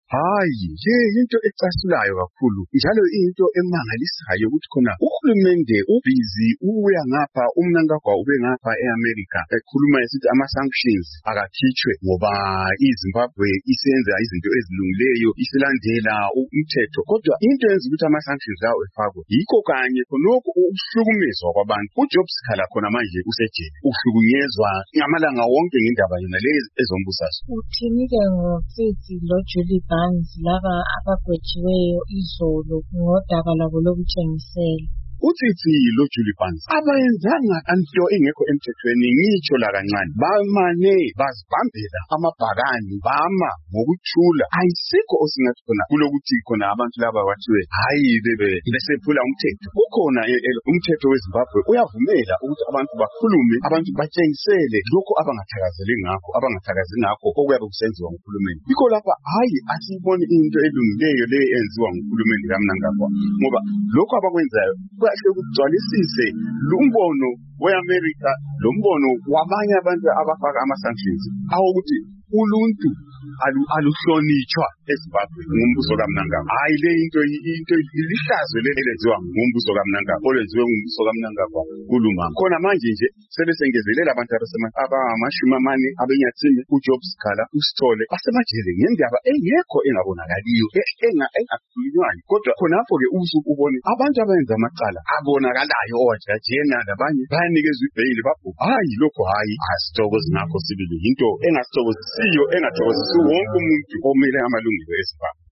Hayi, into ecasulayo kakhulu, njalo into emangalisayo ukuthi khona uhulumende ubhizi uya ngapha, umnankagwa ube ngapha eAmerica ekhuluma esithi ama-sanctions akakhitshwe ngoba iZimbabwe isenza izinto ezilungileyo, isilandela umthetho. Kodwa into yenza ukuthi ama-sanctions lawo efakwe yikho kanye khonokho ukuhlukumezwa kwabantu. uJob Sikhala khona manje usejele, uhlukunyezwa ngamalanga wonke ngendaba yona lezi ezombusazwe. Uthini-ke ngotsitsi loJulie Barnes laba abagwetshiweyo izolo ngodaba labo lokutshengisela? Utsitsi loJulie Barnes abayenzanga anto engekho emthethweni ngitsho la kancane. Bamane bazibambela amabhakani, bama ngokuthula. Ayisikho osingathi khona kulokuthi khona abantu laba bathiwe hayi besephula umthetho. Kukhona umthetho weZimbabwe uyavumela ukuthi abantu bakhulume, abantu batshengisele lokho abangathakazeli ngakho okuyabe kusenziwa nguhulumeni. Yikho lapha hayi asiboni into elungileyo le enziwa nguhulumeni kaMnangagwa, ngoba lokho abakwenzayo kahle kugcwalisise lumbono weAmerica, lombono wabanye abantu abafaka ama-sanctions awokuthi uluntu aluhlonitshwa eZimbabwe ngumbuso kaMnangagwa. Hayi le into ilihlazo lenziwa ngumbuso kaMnangagwa, olwenziwe ngumbuso kaMnangagwa kulungama. Khona manje nje sebesengezelela abantu abamashumi abenyathini, uJob Sikhala, uSithole basemajele ngendaba engekho engabonakaliyo, engakhulunywayo. Kodwa khonapho-ke usuke ubone abantu abenza amacala abonakalayo, owajajena labanye bayanikezwa ibheyili babhubha. Hayi lokho hayi asithokozi ngakho sibili, into engasithokozisiyo, engathokozisi wonke umuntu omele amalungelo eZimbabwe.